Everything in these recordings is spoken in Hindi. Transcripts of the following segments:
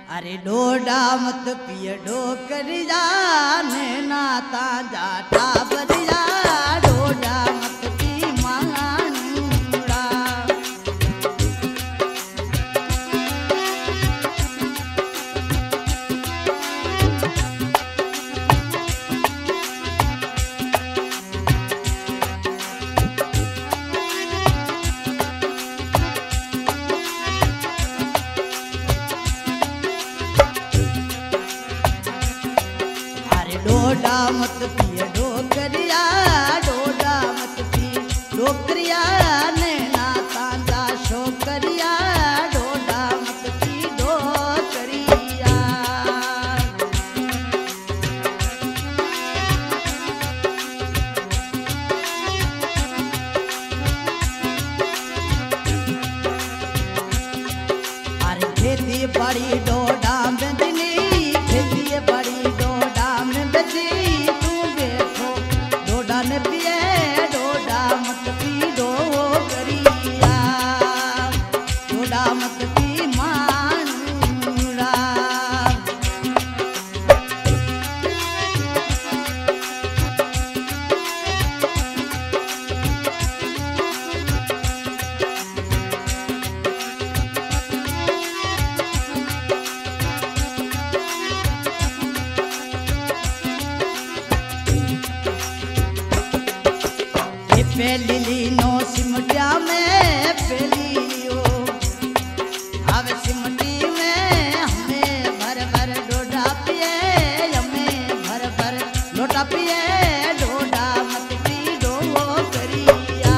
अरे डोडा मत पिए डोकरिया नैना ताजा टाबरिया डोडा मत पी मानुड़ा। डोडा मत पिए डोकरिया डोडा मत पी डोकरिया नैना ताजा शोकरिया डोडा मत पी डोकरिया। अरे खेती बड़ी डोडा बेचनी खेती बड़ी डोडा में बेची तू देखो डोडा ने पिए डोडा मत पी डोकरिया डोडा मत पी मानुड़ा। पहली लीनो सिमटिया में पहली लियो अब सिमटी में हमें भर भर डोडा पिए हमें भर भर लोटा पिए डोडा मत पी डोकरिया।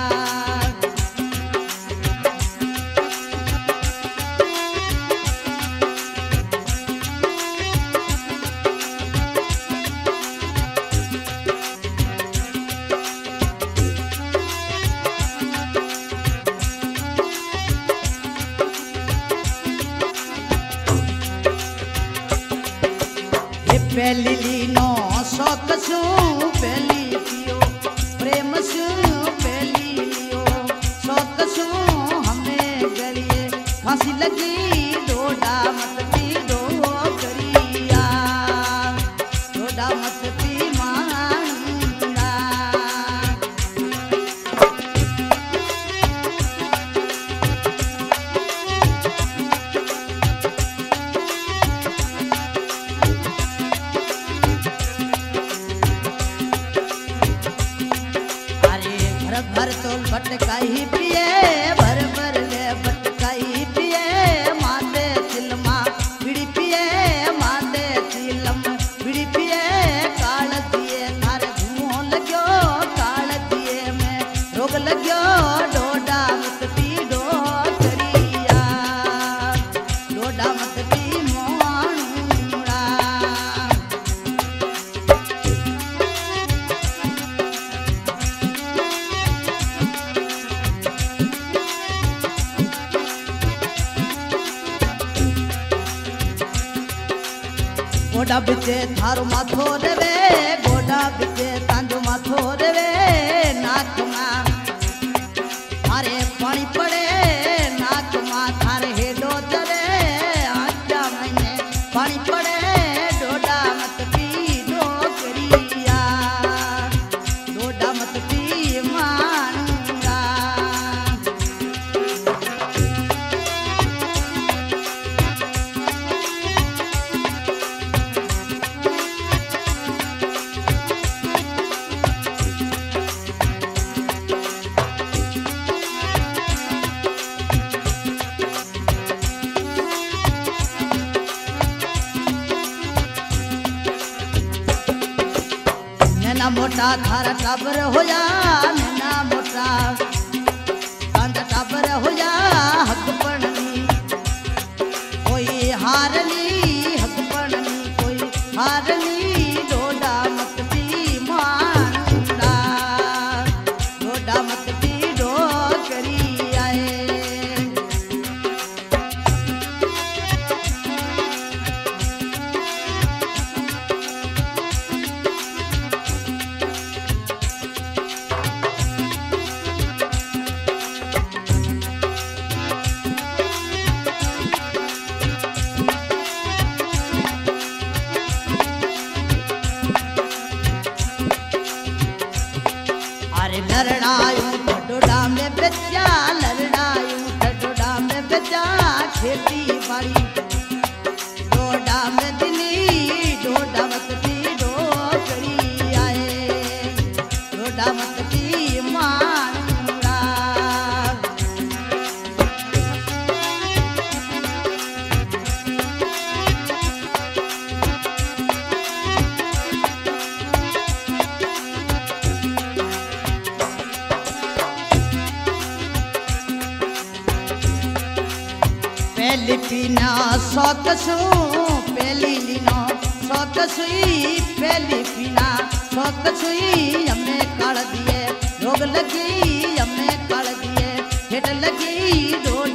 पहली लीनो शौक सू पहली पियो प्रेम सू पहली लियो शौक सू हमें गरिए फांसी लगी डोडा मत पी डोकरिया डोडा मत पी मानुड़ा। भर तोल बटकाई पिए भर भर ले बटकाई पिए माते चिलमा बिड़ी पिए माते चिलम बिड़ी पिए काल दिए थारे धुओं लग्यो काल दिए में रोग लग्यो डोडा मत पी डोकरिया डोडा मत पी मानुड़ा। गोडा बिचे थारो माथो रेवे गोडा बिचे तांजो माथो रेवे नाक मां थारे पानी पड़े नाक मां थारे हेडो चले आजा महीने पानी पड़े डोडा मत पी डोकरिया डोडा मत पी मानुड़ा। नैना मोटा थारा टाबर होया नैना मोटा कांदा टाबर होया हक पड़नी कोई हारनी हक पड़नी कोई हारनी डोडा मत पी मानुड़ा डोडा मत पी डोकरिया। लड़ायूं ठडोडा में बचा लड़ायूं ठडोडा में बचा खेती बाड़ी डोडा में दिनी डोडा मत डोकड़ी आए डोडा मत मानुड़ा पहली पीना सौकसू पहली लीनो सौकसुई पहली पीना सौकसुई हमें काढ़ दिए रोग लगी हमें काढ़ दिए हेट लगी डोड